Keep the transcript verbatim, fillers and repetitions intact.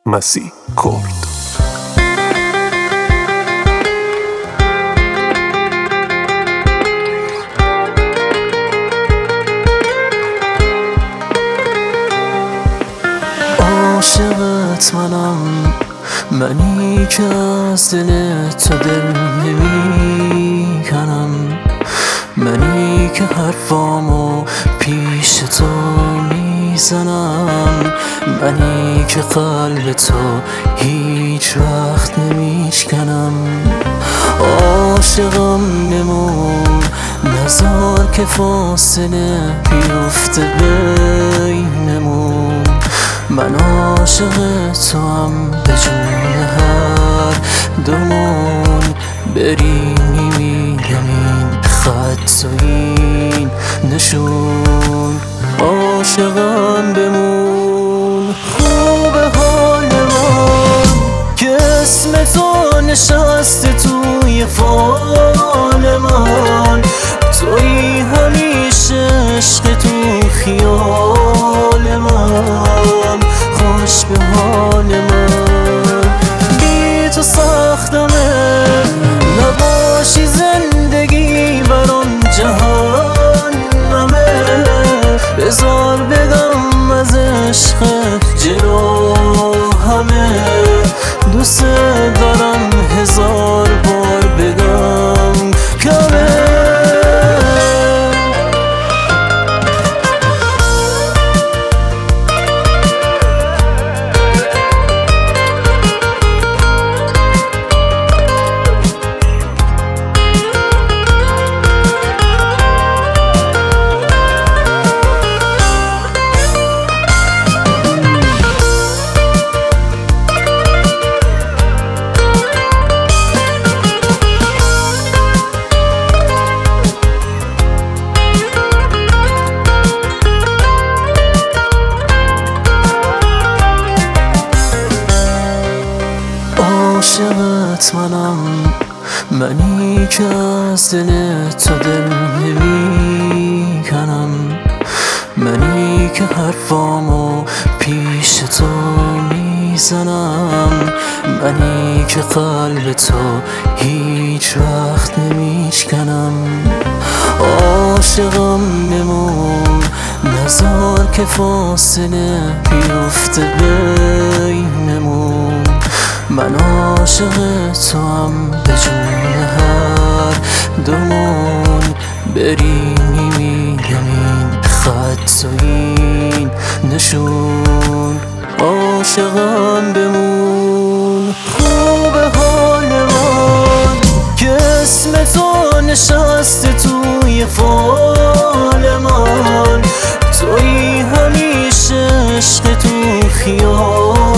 مسیح کرد. عاشقت منم، منی که از دل تو دل نمی کنم، منی که حرفامو پیش تو میزنم، منی که قلب تو هیچ وقت نمیشکنم. عاشقم بمون، نذار که فاصله بیفته بینمون. من عاشق تو هم به جون هر دومون، بریم میمیرم این خط و این نشون. عاشقم بمون، خوب حال من که اسم تو نشسته توی فال من. توی همیشه عشق تو خیال من، خوش به حال من. بی تو سختمه، نباشی زندگی برام جهنمه. بذار بگم از عشقت جلو همه، دوست دارم هزار بار بگم کمه. عاشقت منم، منی که از دل تو دل نمی کنم، منی که حرفامو پیش تو میزنم، منی که قلب تو هیچ وقت نمیشکنم. عاشقم بمون، نذار که فاصله بیفته بینمون. من عاشق تو هم به جون هر دومون، بریم میمیرم این خط و این نشون. عاشقم بمون، خوب حال من که اسم تو نشسته توی فال من. توی همیشه عشق تو خیال